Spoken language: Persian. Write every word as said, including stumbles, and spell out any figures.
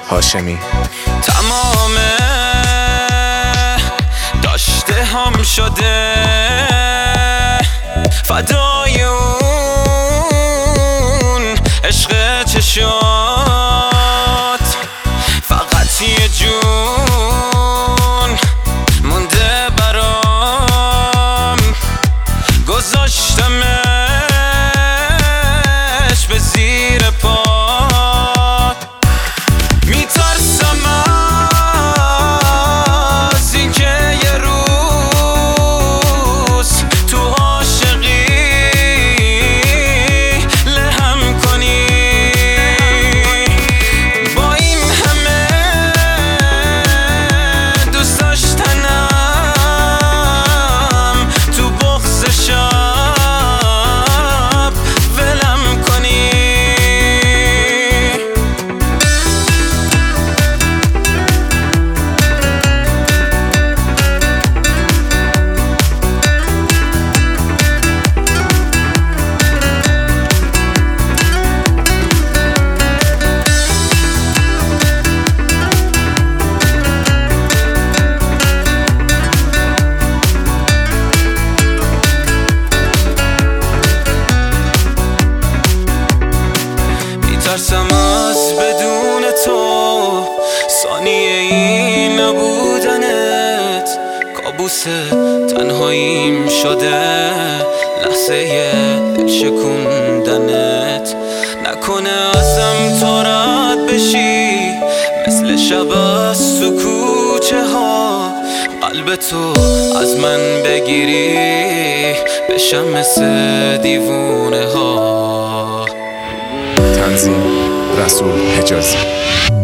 هاشمی. تمام داشته هم شده فدای اون عشق چشات، فقط یه جون مونده برام، گذاشتمش به زیر پات. میترسم از این که یه روز تو عاشقی لهم کنی، با این همه دوست داشتنم تو بغض شب ولم کنی. میترسم از بدون تو ثانیه این نبودنت، کابوس تنهاییم شده لحظه دل شکوندنت. نکنه ازم تو رد بشی مثل شب از تو کوچه ها، قلب تو از من بگیری بشم مثل دیوونه ها. تنظیم رسول حجازی.